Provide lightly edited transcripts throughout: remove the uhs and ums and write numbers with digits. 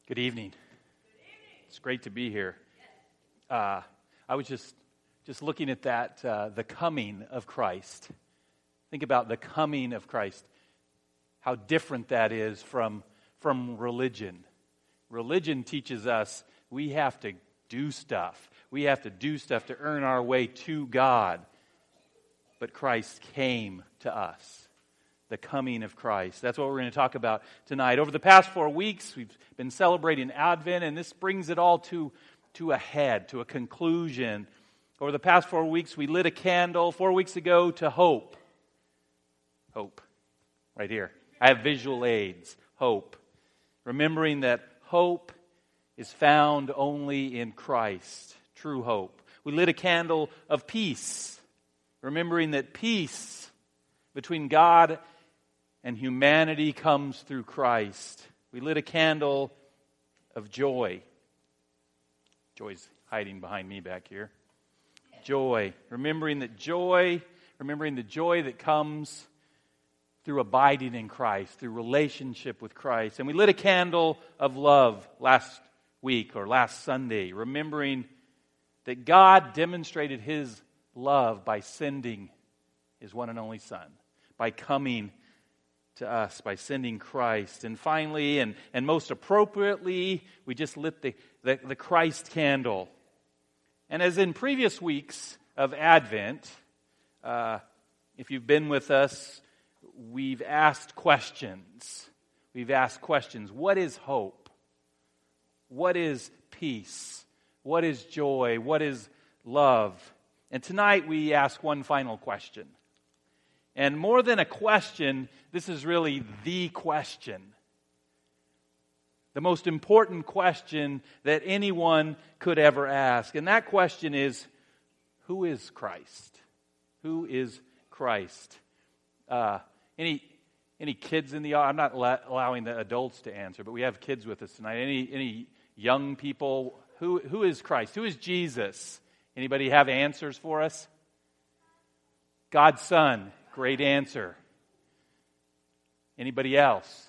Good evening. It's great to be here. I was just looking at that, the coming of Christ. Think about the coming of Christ. How different that is from religion. Religion teaches us we have to do stuff. We have to do stuff to earn our way to God. But Christ came to us. The coming of Christ. That's what we're going to talk about tonight. Over the past 4 weeks, we've been celebrating Advent, and this brings it all to a head, to a conclusion. Over the past 4 weeks, we lit a candle 4 weeks ago to hope. Hope. Right here. I have visual aids. Hope. Remembering that hope is found only in Christ. True hope. We lit a candle of peace. Remembering that peace between God and humanity comes through Christ. We lit a candle of joy. Joy's hiding behind me back here. Joy. Remembering the joy that comes through abiding in Christ, through relationship with Christ. And we lit a candle of love last week or last Sunday, remembering that God demonstrated His love by sending His one and only Son, by coming to us, by sending Christ. And finally, and most appropriately, we just lit the Christ candle. And as in previous weeks of Advent, if you've been with us, we've asked questions. We've asked questions. What is hope? What is peace? What is joy? What is love? And tonight we ask one final question. And more than a question, this is really the question. The most important question that anyone could ever ask. And that question is, who is Christ? Who is Christ? Any kids in the audience? I'm not allowing the adults to answer, but we have kids with us tonight. Any young people? Who is Christ? Who is Jesus? Anybody have answers for us? God's Son. Great answer. Anybody else?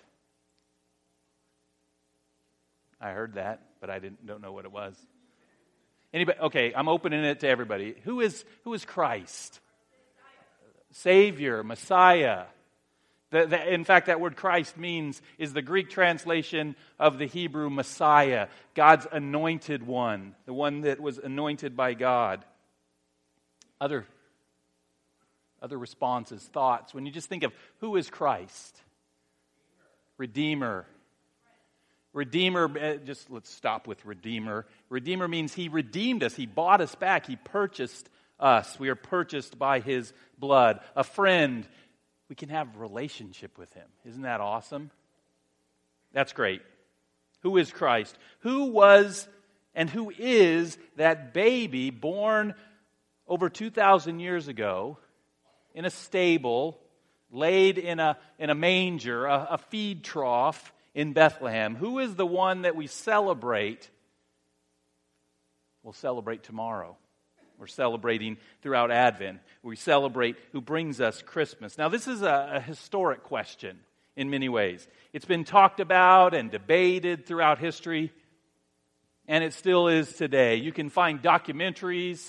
I heard that, but I don't know what it was. Anybody? Okay, I'm opening it to everybody. Who is Christ? Savior, Messiah. In fact, that word Christ is the Greek translation of the Hebrew Messiah, God's anointed one, the one that was anointed by God. Other responses, thoughts, when you just think of who is Christ? Redeemer. Redeemer, just let's stop with Redeemer. Redeemer means He redeemed us. He bought us back. He purchased us. We are purchased by His blood. A friend. We can have a relationship with Him. Isn't that awesome? That's great. Who is Christ? Who was and who is that baby born over 2,000 years ago in a stable, laid in a manger, a feed trough in Bethlehem? Who is the one that we celebrate? We'll celebrate tomorrow. We're celebrating throughout Advent. We celebrate who brings us Christmas. Now, this is a historic question in many ways. It's been talked about and debated throughout history, and it still is today. You can find documentaries,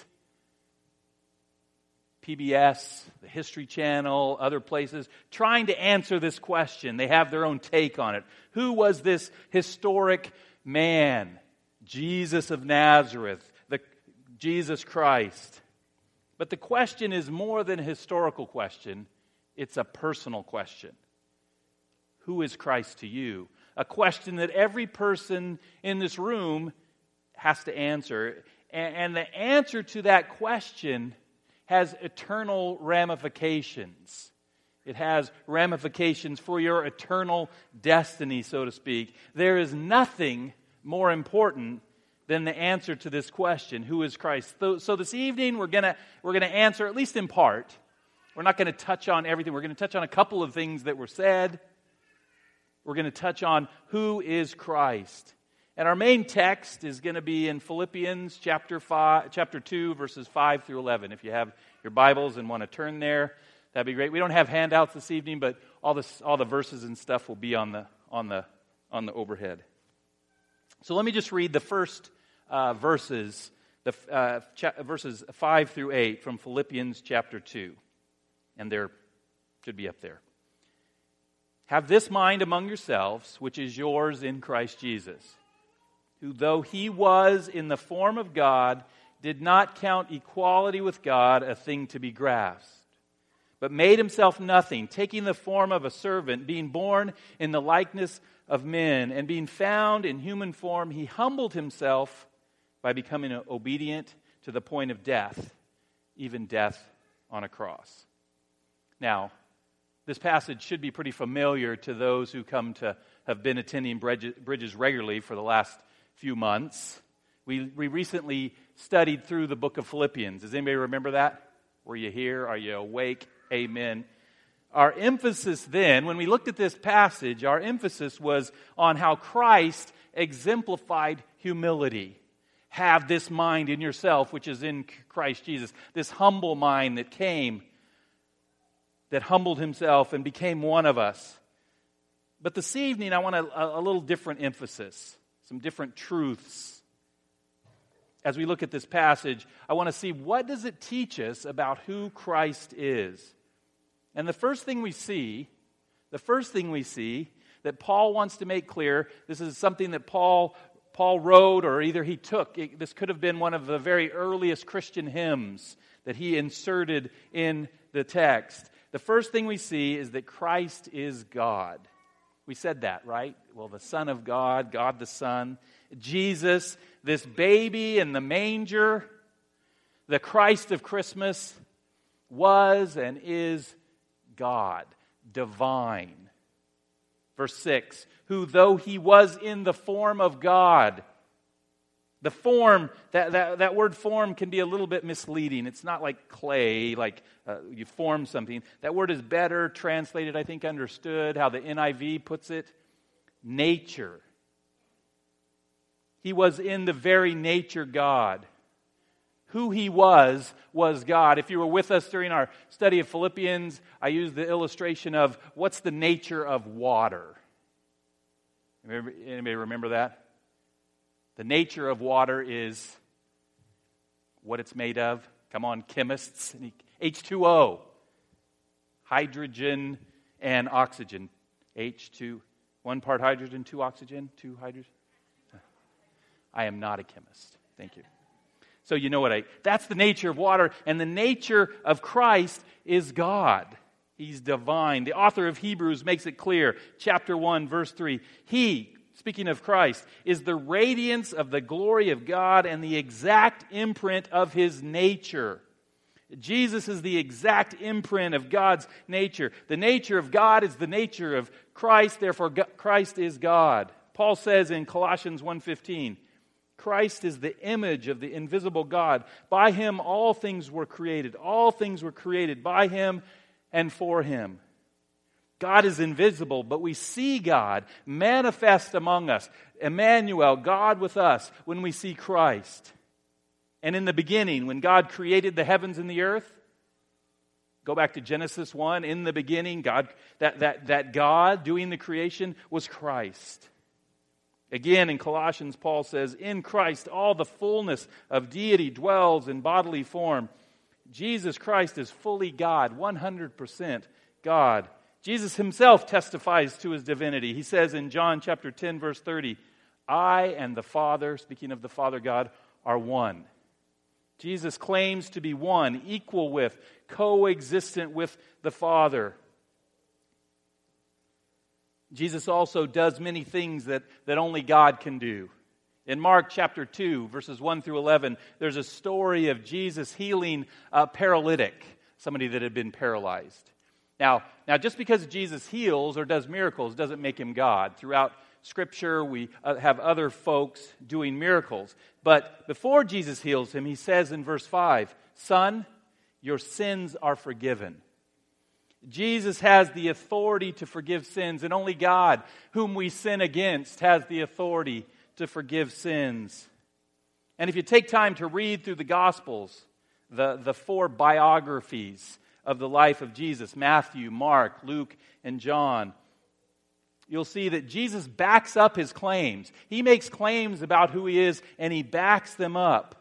PBS, the History Channel, other places, trying to answer this question. They have their own take on it. Who was this historic man? Jesus of Nazareth, Jesus Christ. But the question is more than a historical question. It's a personal question. Who is Christ to you? A question that every person in this room has to answer. And the answer to that question has eternal ramifications. It has ramifications for your eternal destiny, so to speak. There is nothing more important than the answer to this question, who is Christ? So this evening we're gonna answer, at least in part. We're not going to touch on everything. We're going to touch on a couple of things that were said. We're going to touch on who is Christ. And our main text is going to be in Philippians chapter 2, verses 5 through 11. If you have your Bibles and want to turn there, that'd be great. We don't have handouts this evening, but all the verses and stuff will be on the overhead. So let me just read the first verses, verses 5 through 8 from Philippians chapter 2. And there should be up there. Have this mind among yourselves, which is yours in Christ Jesus, who though he was in the form of God, did not count equality with God a thing to be grasped, but made himself nothing, taking the form of a servant, being born in the likeness of men, and being found in human form, he humbled himself by becoming obedient to the point of death, even death on a cross. Now, this passage should be pretty familiar to those who come to have been attending Bridges regularly for the last few months. We recently studied through the book of Philippians. Does anybody remember that? Were you here? Are you awake? Amen. Our emphasis then, when we looked at this passage, our emphasis was on how Christ exemplified humility. Have this mind in yourself, which is in Christ Jesus. This humble mind that came, that humbled himself and became one of us. But this evening, I want a little different emphasis, some different truths. As we look at this passage, I want to see, what does it teach us about who Christ is? And the first thing we see that Paul wants to make clear, this is something that Paul wrote, or either he took. This could have been one of the very earliest Christian hymns that he inserted in the text. The first thing we see is that Christ is God. We said that, right? Well, the Son of God, God the Son. Jesus, this baby in the manger, the Christ of Christmas, was and is God, divine. Verse 6, who though he was in the form of God. The form, that word form can be a little bit misleading. It's not like clay, like you form something. That word is better translated, I think, understood, how the NIV puts it. Nature. He was in the very nature God. Who he was God. If you were with us during our study of Philippians, I used the illustration of what's the nature of water. Anybody remember that? The nature of water is what it's made of. Come on, chemists. H2O. Hydrogen and oxygen. H2. 1 part hydrogen, 2 oxygen, 2 hydrogen. I am not a chemist. Thank you. So you know that's the nature of water. And the nature of Christ is God. He's divine. The author of Hebrews makes it clear. Chapter 1, verse 3. He, speaking of Christ, is the radiance of the glory of God and the exact imprint of His nature. Jesus is the exact imprint of God's nature. The nature of God is the nature of Christ, therefore Christ is God. Paul says in Colossians 1:15, Christ is the image of the invisible God. By Him all things were created. All things were created by Him and for Him. God is invisible, but we see God manifest among us. Emmanuel, God with us, when we see Christ. And in the beginning, when God created the heavens and the earth, go back to Genesis 1, in the beginning, God, that God doing the creation was Christ. Again, in Colossians, Paul says, in Christ all the fullness of deity dwells in bodily form. Jesus Christ is fully God, 100% God. Jesus Himself testifies to His divinity. He says in John chapter 10, verse 30, I and the Father, speaking of the Father God, are one. Jesus claims to be one, equal with, coexistent with the Father. Jesus also does many things that only God can do. In Mark chapter 2, verses 1 through 11, there's a story of Jesus healing a paralytic, somebody that had been paralyzed. Now, just because Jesus heals or does miracles doesn't make Him God. Throughout Scripture, we have other folks doing miracles. But before Jesus heals him, He says in verse 5, Son, your sins are forgiven. Jesus has the authority to forgive sins, and only God, whom we sin against, has the authority to forgive sins. And if you take time to read through the Gospels, the 4 biographies of the life of Jesus, Matthew, Mark, Luke, and John, you'll see that Jesus backs up his claims. He makes claims about who he is, and he backs them up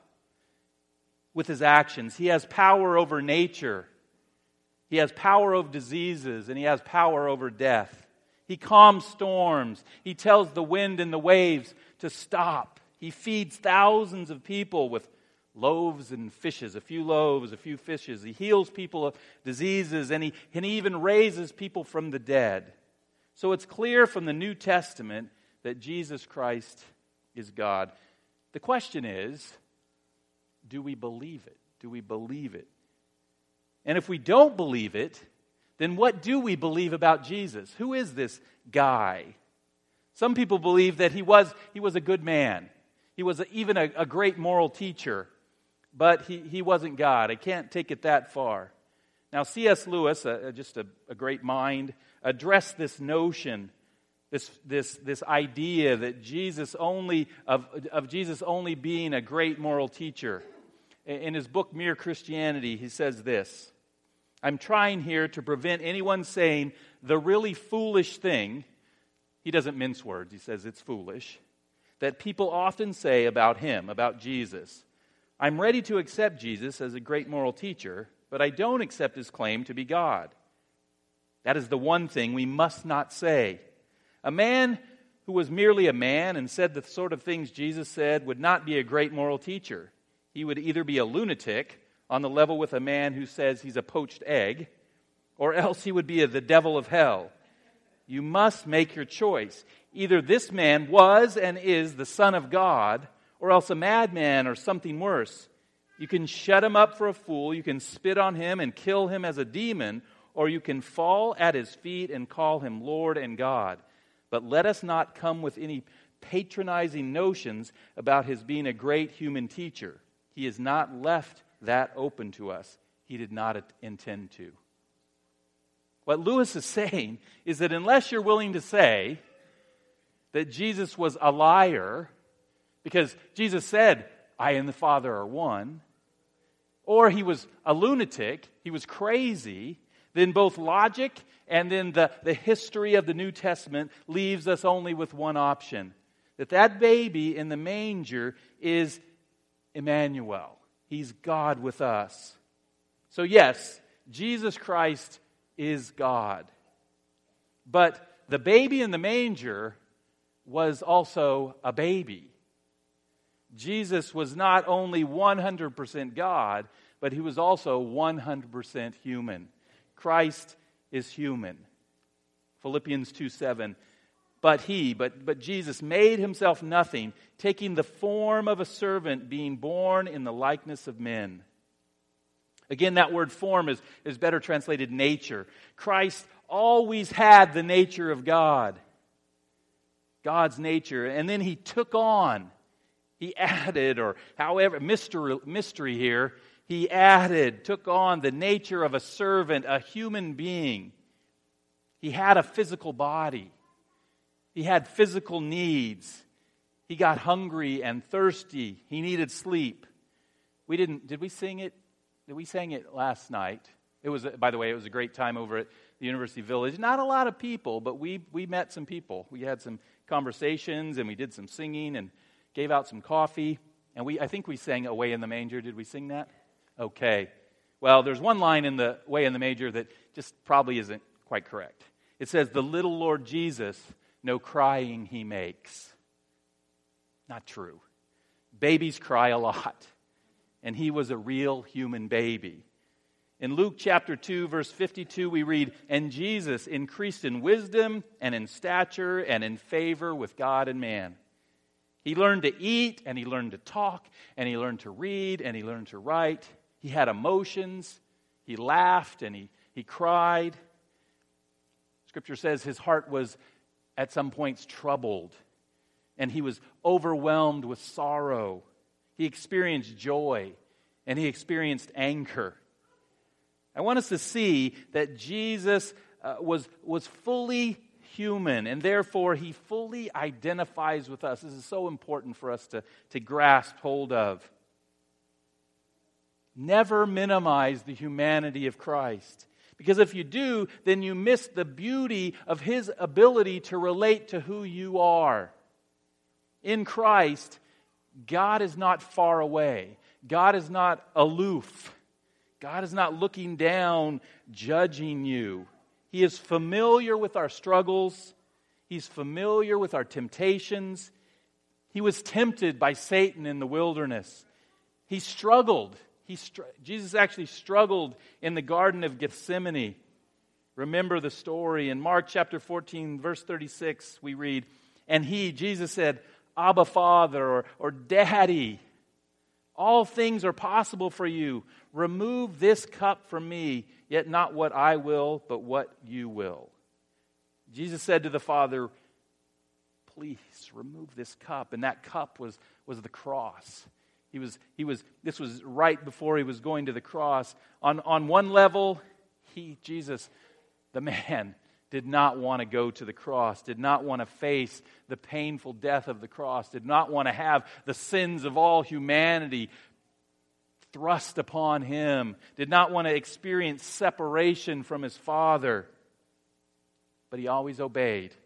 with his actions. He has power over nature. He has power over diseases, and he has power over death. He calms storms. He tells the wind and the waves to stop. He feeds thousands of people with loaves and fishes, a few loaves, a few fishes. He heals people of diseases, and he even raises people from the dead. So it's clear from the New Testament that Jesus Christ is God. The question is, do we believe it? Do we believe it? And if we don't believe it, then what do we believe about Jesus? Who is this guy? Some people believe that he was a good man. He was even a great moral teacher, but he wasn't God. I can't take it that far. Now, C.S. Lewis, just a great mind, addressed this notion, this idea that Jesus only of Jesus only being a great moral teacher. In his book Mere Christianity, he says this: I'm trying here to prevent anyone saying the really foolish thing. He doesn't mince words. He says it's foolish. That people often say about him, about Jesus. I'm ready to accept Jesus as a great moral teacher, but I don't accept his claim to be God. That is the one thing we must not say. A man who was merely a man and said the sort of things Jesus said would not be a great moral teacher. He would either be a lunatic on the level with a man who says he's a poached egg, or else he would be the devil of hell. You must make your choice. Either this man was and is the Son of God, or else a madman or something worse. You can shut him up for a fool, you can spit on him and kill him as a demon, or you can fall at his feet and call him Lord and God. But let us not come with any patronizing notions about his being a great human teacher. He has not left that open to us. He did not intend to. What Lewis is saying is that unless you're willing to say that Jesus was a liar, because Jesus said, I and the Father are one, or he was a lunatic, he was crazy, then both logic and then the history of the New Testament leaves us only with one option. That baby in the manger is Emmanuel. He's God with us. So yes, Jesus Christ is God. But the baby in the manger was also a baby. Jesus was not only 100% God, but he was also 100% human. Christ is human. Philippians 2:7. But Jesus made himself nothing, taking the form of a servant, being born in the likeness of men. Again, that word form is better translated nature. Christ always had the nature of God. God's nature. And then he took on, he added, or however, mystery here, he took on the nature of a servant, a human being. He had a physical body. He had physical needs. He got hungry and thirsty. He needed sleep. Did we sing it? We sang it last night. By the way, it was a great time over at the University Village. Not a lot of people, but we met some people. We had some conversations and we did some singing and gave out some coffee. And I think we sang Away in the Manger. Did we sing that? Okay. Well, there's one line in the Way in the Manger that just probably isn't quite correct. It says, the little Lord Jesus, no crying he makes. Not true. Babies cry a lot. And he was a real human baby. In Luke chapter 2, verse 52, we read, and Jesus increased in wisdom and in stature and in favor with God and man. He learned to eat, and he learned to talk, and he learned to read, and he learned to write. He had emotions. He laughed, and he cried. Scripture says his heart was at some points troubled, and he was overwhelmed with sorrow. He experienced joy, and he experienced anger. I want us to see that Jesus was fully human, and therefore he fully identifies with us. This is so important for us to grasp hold of. Never minimize the humanity of Christ. Because if you do, then you miss the beauty of His ability to relate to who you are. In Christ, God is not far away. God is not aloof. God is not looking down, judging you. He is familiar with our struggles. He's familiar with our temptations. He was tempted by Satan in the wilderness. He struggled. Jesus actually struggled in the Garden of Gethsemane. Remember the story. In Mark chapter 14, verse 36, we read, "And Jesus said, 'Abba, Father,' or 'Daddy, all things are possible for you. Remove this cup from me, yet not what I will, but what you will.'" Jesus said to the Father, "Please remove this cup." And that cup was the cross. This was right before He was going to the cross. On one level, Jesus, the man, did not want to go to the cross, did not want to face the painful death of the cross, did not want to have the sins of all humanity thrust upon Him, did not want to experience separation from His Father. But He always obeyed.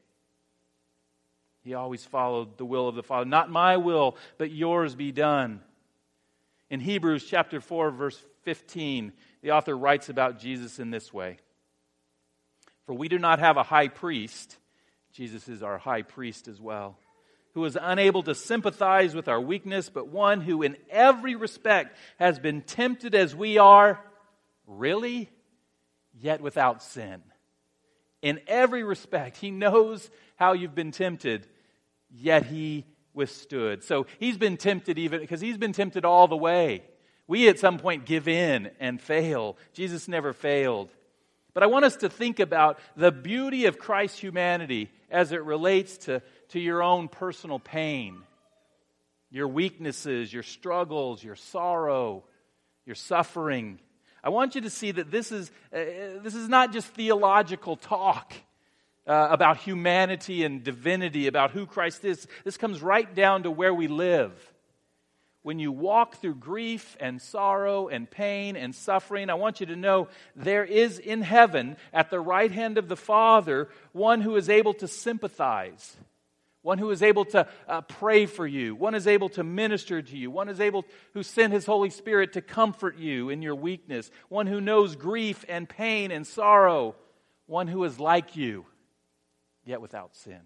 He always followed the will of the Father. "Not my will, but yours be done." In Hebrews chapter 4, verse 15, the author writes about Jesus in this way. "For we do not have a high priest," Jesus is our high priest as well, "who is unable to sympathize with our weakness, but one who in every respect has been tempted as we are," really, "yet without sin." In every respect, He knows how you've been tempted, yet He withstood. So He's been tempted even because He's been tempted all the way. We at some point give in and fail. Jesus never failed. But I want us to think about the beauty of Christ's humanity as it relates to your own personal pain, your weaknesses, your struggles, your sorrow, your suffering. I want you to see that this is not just theological talk about humanity and divinity, about who Christ is. This comes right down to where we live. When you walk through grief and sorrow and pain and suffering, I want you to know there is in heaven, at the right hand of the Father, one who is able to sympathize, one who is able to pray for you, one is able to minister to you, one is able who sent His Holy Spirit to comfort you in your weakness, one who knows grief and pain and sorrow, one who is like you, yet without sin.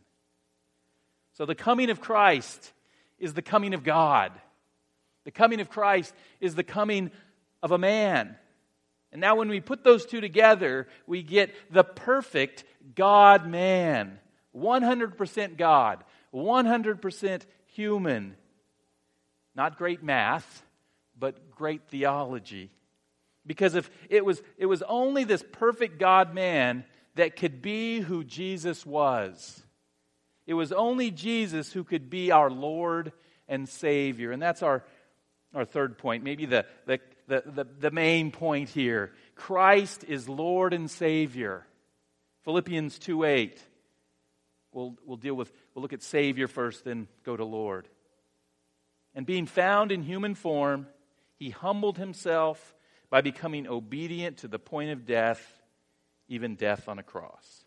So the coming of Christ is the coming of God. The coming of Christ is the coming of a man. And now when we put those two together, we get the perfect God-man. 100% God, 100% human. Not great math, but great theology. Because if it was only this perfect God-man that could be who Jesus was. It was only Jesus who could be our Lord and Savior. And that's our third point, maybe the main point here. Christ is Lord and Savior. Philippians 2:8. We'll look at Savior first, then go to Lord. "And being found in human form, He humbled Himself by becoming obedient to the point of death, even death on a cross."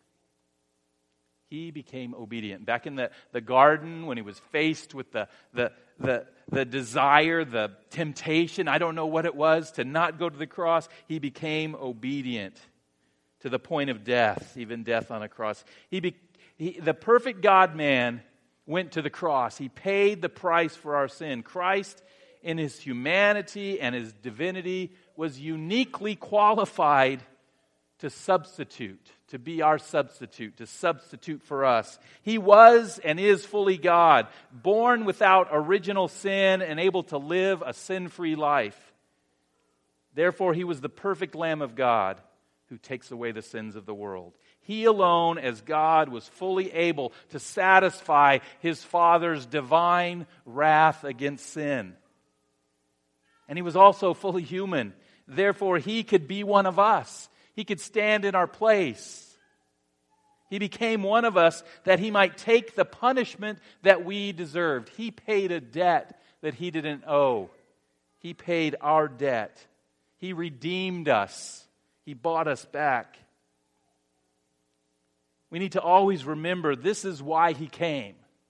He became obedient. Back in the garden, when He was faced with the desire, the temptation, I don't know what it was, to not go to the cross, He became obedient to the point of death, even death on a cross. The perfect God-man went to the cross. He paid the price for our sin. Christ, in His humanity and His divinity, was uniquely qualified to substitute, to be our substitute, to substitute for us. He was and is fully God, born without original sin and able to live a sin-free life. Therefore, He was the perfect Lamb of God who takes away the sins of the world. He alone, as God, was fully able to satisfy His Father's divine wrath against sin. And He was also fully human. Therefore, He could be one of us. He could stand in our place. He became one of us that He might take the punishment that we deserved. He paid a debt that He didn't owe. He paid our debt. He redeemed us. He bought us back. We need to always remember this is why He came.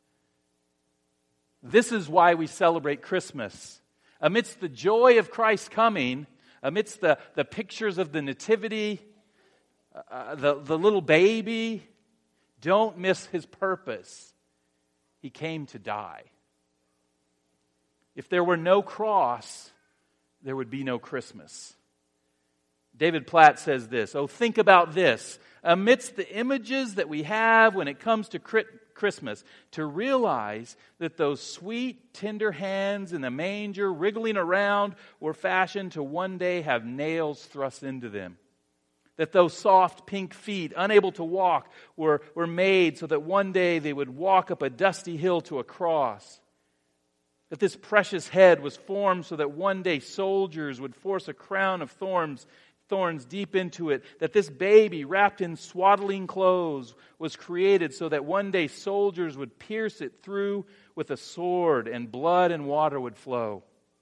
This is why we celebrate Christmas. Amidst the joy of Christ's coming, amidst the pictures of the nativity, the little baby, don't miss His purpose. He came to die. If there were no cross, there would be no Christmas. David Platt says this, "Oh, think about this. Amidst the images that we have when it comes to Christmas, to realize that those sweet, tender hands in the manger wriggling around were fashioned to one day have nails thrust into them. That those soft pink feet, unable to walk, were made so that one day they would walk up a dusty hill to a cross. That this precious head was formed so that one day soldiers would force a crown of thorns deep into it. That this baby, wrapped in swaddling clothes, was created so that one day soldiers would pierce it through with a sword and blood and water would flow.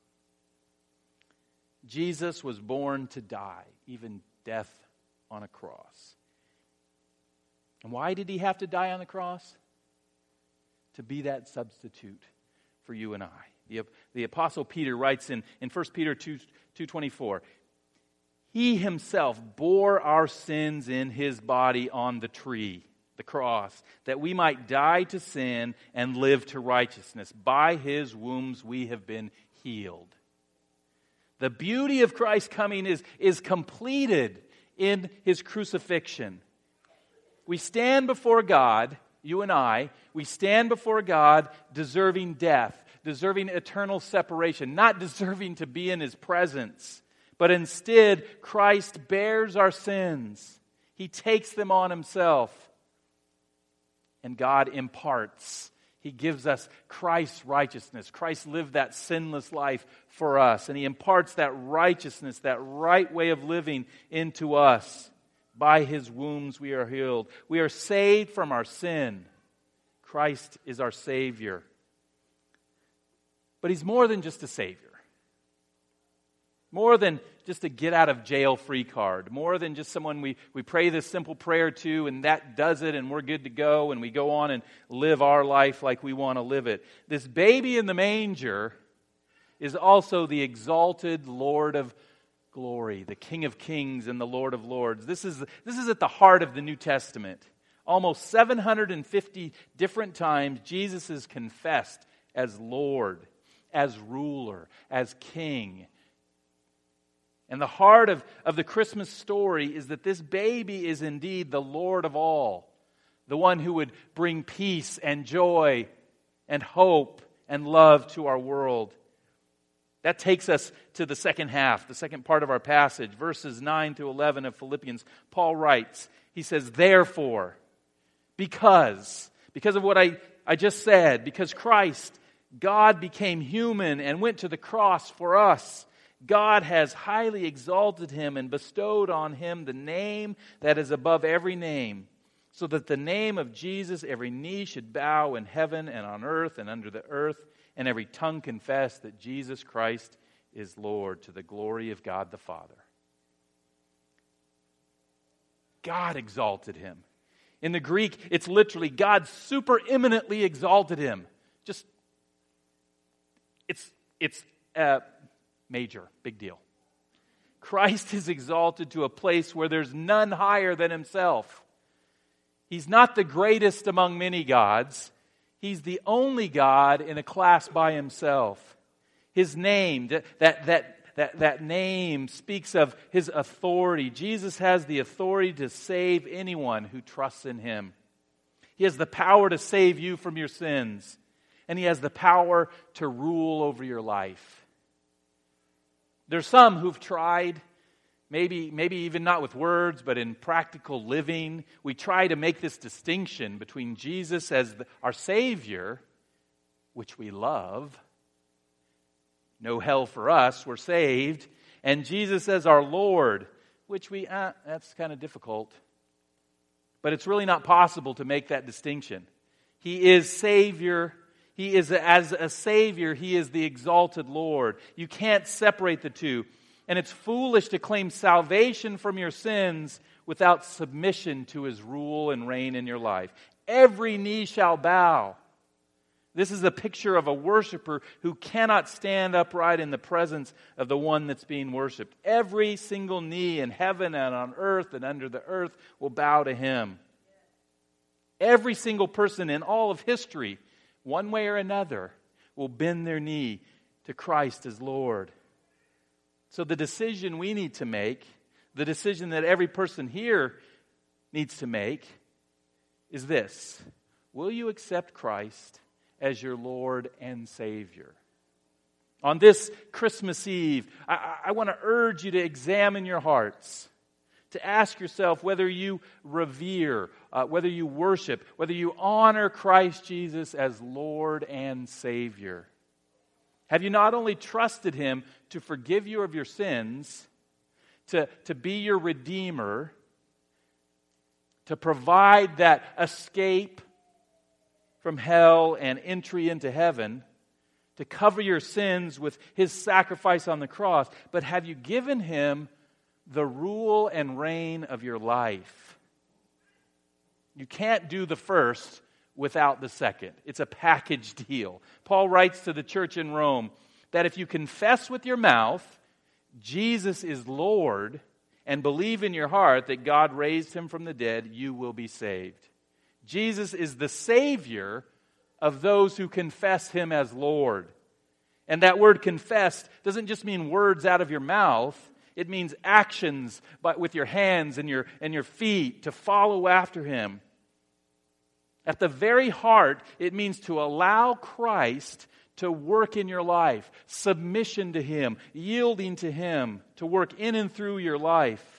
Jesus was born to die, even death on a cross. And why did He have to die on the cross? To be that substitute for you and I. The Apostle Peter writes in 1 Peter 2:24, He Himself bore our sins in His body on the tree, the cross, that we might die to sin and live to righteousness. By His wounds we have been healed. The beauty of Christ's coming is completed in His crucifixion. We stand before God, you and I, we stand before God deserving death, deserving eternal separation, not deserving to be in His presence. But instead, Christ bears our sins. He takes them on Himself. And God imparts. He gives us Christ's righteousness. Christ lived that sinless life for us. And He imparts that righteousness, that right way of living into us. By His wounds we are healed. We are saved from our sin. Christ is our Savior. But He's more than just a Savior. More than just a get-out-of-jail-free card. More than just someone we pray this simple prayer to and that does it and we're good to go and we go on and live our life like we want to live it. This baby in the manger is also the exalted Lord of glory, the King of kings and the Lord of lords. This is at the heart of the New Testament. Almost 750 different times Jesus is confessed as Lord, as ruler, as King. And the heart of the Christmas story is that this baby is indeed the Lord of all, the one who would bring peace and joy and hope and love to our world. That takes us to the second half, the second part of our passage, verses 9 to 11 of Philippians. Paul writes, he says, therefore, because of what I just said, because Christ, God became human and went to the cross for us, God has highly exalted Him and bestowed on Him the name that is above every name, so that the name of Jesus every knee should bow in heaven and on earth and under the earth, and every tongue confess that Jesus Christ is Lord, to the glory of God the Father. God exalted Him. In the Greek, it's literally God supereminently exalted Him. It's major, big deal. Christ is exalted to a place where there's none higher than Himself. He's not the greatest among many gods. He's the only God in a class by Himself. His name, that name speaks of His authority. Jesus has the authority to save anyone who trusts in Him. He has the power to save you from your sins. And He has the power to rule over your life. There's some who've tried, maybe even not with words, but in practical living. We try to make this distinction between Jesus as our Savior, which we love. No hell for us, we're saved. And Jesus as our Lord, which that's kind of difficult. But it's really not possible to make that distinction. He is Savior. He is, as a Savior, He is the exalted Lord. You can't separate the two. And it's foolish to claim salvation from your sins without submission to His rule and reign in your life. Every knee shall bow. This is a picture of a worshiper who cannot stand upright in the presence of the one that's being worshiped. Every single knee in heaven and on earth and under the earth will bow to Him. Every single person in all of history, one way or another, will bend their knee to Christ as Lord. So the decision we need to make, the decision that every person here needs to make, is this: will you accept Christ as your Lord and Savior? On this Christmas Eve, I want to urge you to examine your hearts, to ask yourself whether you revere, whether you worship, whether you honor Christ Jesus as Lord and Savior. Have you not only trusted Him to forgive you of your sins, to be your Redeemer, to provide that escape from hell and entry into heaven, to cover your sins with His sacrifice on the cross, but have you given Him the rule and reign of your life? You can't do the first without the second. It's a package deal. Paul writes to the church in Rome that if you confess with your mouth Jesus is Lord and believe in your heart that God raised Him from the dead, you will be saved. Jesus is the Savior of those who confess Him as Lord. And that word confessed doesn't just mean words out of your mouth. It means actions with your hands and your feet to follow after Him. At the very heart, it means to allow Christ to work in your life, submission to Him, yielding to Him, to work in and through your life,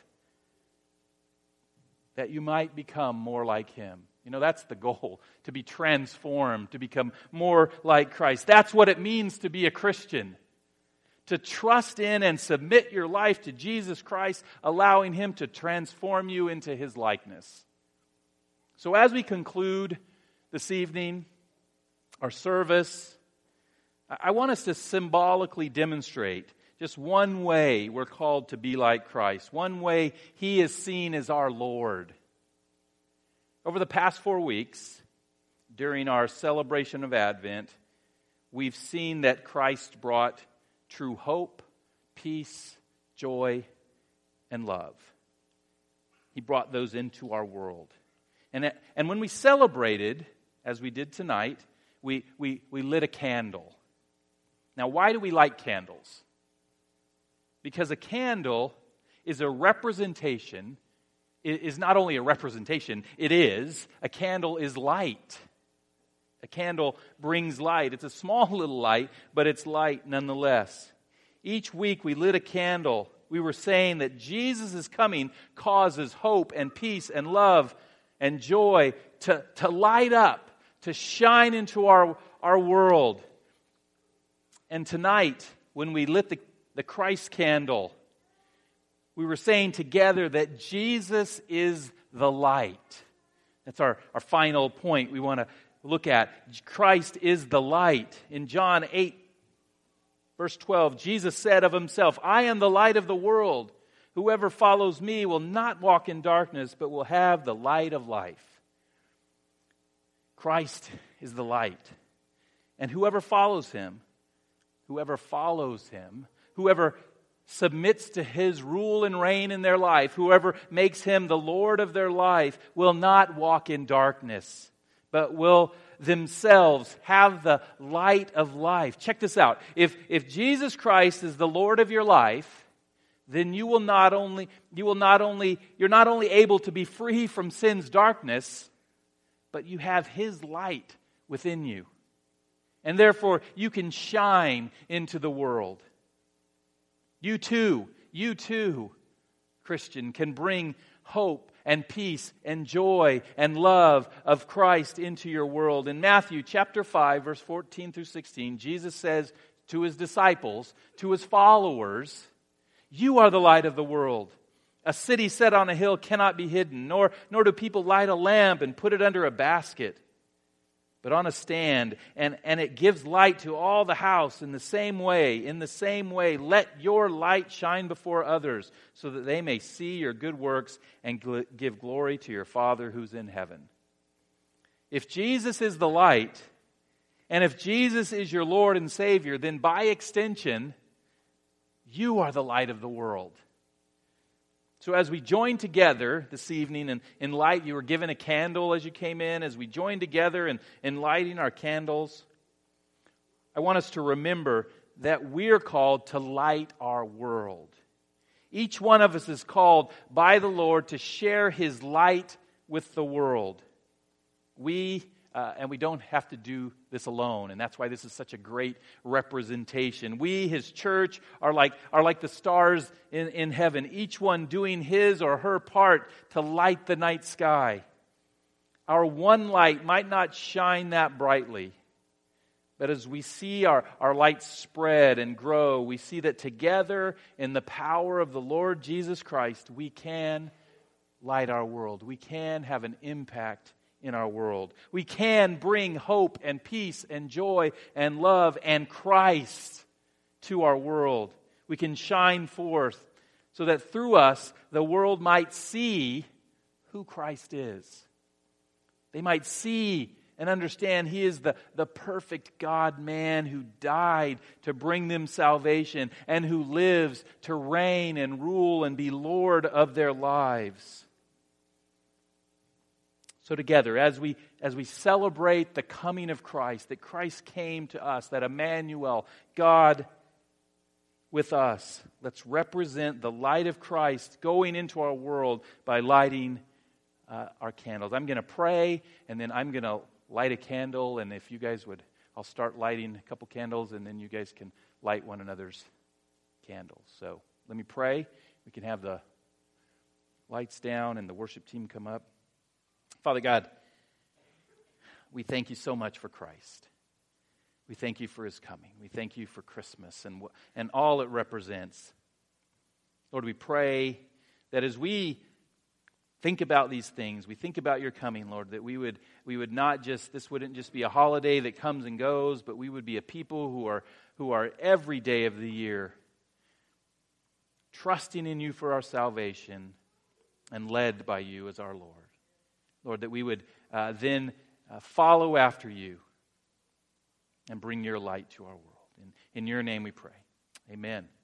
that you might become more like Him. You know, that's the goal, to be transformed, to become more like Christ. That's what it means to be a Christian. To trust in and submit your life to Jesus Christ, allowing Him to transform you into His likeness. So as we conclude this evening, our service, I want us to symbolically demonstrate just one way we're called to be like Christ. One way He is seen as our Lord. Over the past 4 weeks, during our celebration of Advent, we've seen that Christ brought true hope, peace, joy, and love. He brought those into our world. And when we celebrated, as we did tonight, we lit a candle. Now, why do we light candles? Because a candle is a representation. It is not only a representation, it is. A candle is light. A candle brings light. It's a small little light, but it's light nonetheless. Each week we lit a candle. We were saying that Jesus' coming causes hope and peace and love and joy to light up, to shine into our world. And tonight, when we lit the Christ candle, we were saying together that Jesus is the light. That's our final point we want to look at. Christ is the light. In John 8, verse 12, Jesus said of Himself, "I am the light of the world. Whoever follows me will not walk in darkness, but will have the light of life." Christ is the light. And whoever follows Him, whoever submits to His rule and reign in their life, whoever makes Him the Lord of their life, will not walk in darkness, but will themselves have the light of life. Check this out. If Jesus Christ is the Lord of your life, then you're not only able to be free from sin's darkness, but you have His light within you. And therefore, you can shine into the world. You too, Christian, can bring hope and peace and joy and love of Christ into your world. In Matthew chapter 5, verse 14 through 16, Jesus says to His disciples, to His followers, "You are the light of the world. A city set on a hill cannot be hidden, nor do people light a lamp and put it under a basket, but on a stand, and it gives light to all the house in the same way. In the same way, let your light shine before others, so that they may see your good works and give glory to your Father who's in heaven. If Jesus is the light, and if Jesus is your Lord and Savior, then by extension, you are the light of the world. So as we join together this evening and in light, you were given a candle as you came in. As we join together in lighting our candles, I want us to remember that we're called to light our world. Each one of us is called by the Lord to share His light with the world. We don't have to do this alone, and that's why this is such a great representation. We, His church, are like the stars in heaven, each one doing his or her part to light the night sky. Our one light might not shine that brightly, but as we see our light spread and grow, we see that together in the power of the Lord Jesus Christ, we can light our world. We can have an impact in our world. We can bring hope and peace and joy and love and Christ to our world. We can shine forth so that through us the world might see who Christ is. They might see and understand He is the perfect God-man who died to bring them salvation and who lives to reign and rule and be Lord of their lives. So together, as we celebrate the coming of Christ, that Christ came to us, that Emmanuel, God with us, let's represent the light of Christ going into our world by lighting our candles. I'm going to pray, and then I'm going to light a candle, and if you guys would, I'll start lighting a couple candles, and then you guys can light one another's candles. So let me pray. We can have the lights down and the worship team come up. Father God, we thank you so much for Christ. We thank you for His coming. We thank you for Christmas and all it represents. Lord, we pray that as we think about these things, we think about your coming, Lord, that we would not just, this wouldn't just be a holiday that comes and goes, but we would be a people who are every day of the year trusting in you for our salvation and led by you as our Lord. Lord, that we would then follow after you and bring your light to our world. In your name we pray. Amen.